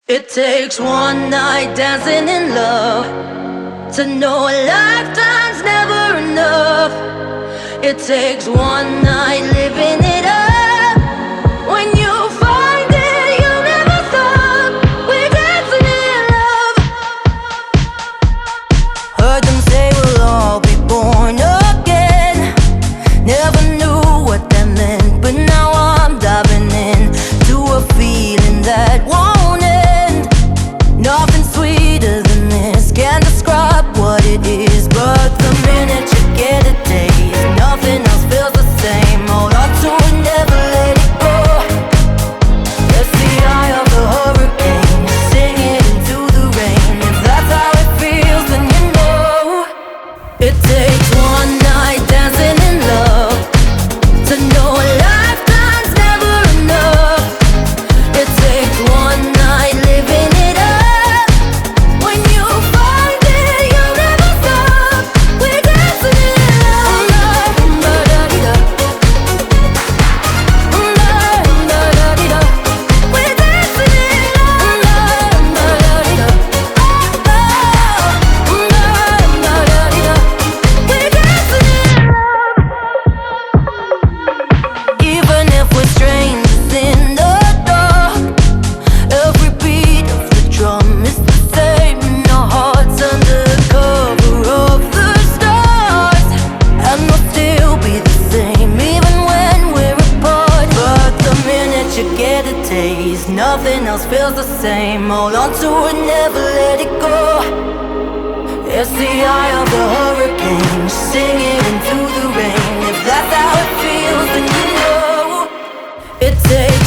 It takes one night dancing in love to know a lifetime's never enough. It takes one night living it up. When you find it, you'll never stop. We're dancing in love. Heard them say we'll all be born again. Never knew what that meant, but now I'm diving in to a feeling that won't end. Nothing sweeter than this, can't describe what it is, but the minute you get a taste, nothing else feels the same. Hold on to it, never let it go. It's the eye of the hurricane, sing it into the rain. If that's how it feels, then you know. It takes one night dancing in love to know a lifetime's never enough. It takes one night living it up. When you find it, you'll never stop. We're dancing in love. We're dancing in Even if we're strangers in the dark, every beat of the drum is the same in our hearts under cover of the stars. And we'll still be the same even when we're apart. But the minute you get a taste, nothing else feels the same. Hold on to it, never let it go. It's the eye of the hurricane, sing it into the rain. If that's how it feels, then you know. It takes